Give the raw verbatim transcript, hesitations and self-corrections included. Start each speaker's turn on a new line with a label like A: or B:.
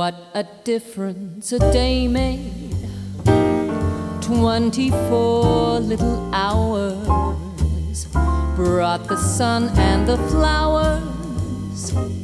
A: What a difference a day made. Twenty-four little hours brought the sun and the flowers